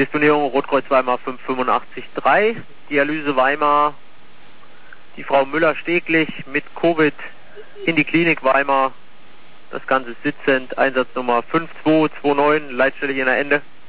Disponierung Rotkreuz Weimar 5883, Dialyse Weimar, die Frau Müller-Steglich mit Covid in die Klinik Weimar, das Ganze sitzend, Einsatznummer 5229, Leitstelle hier in der Ende.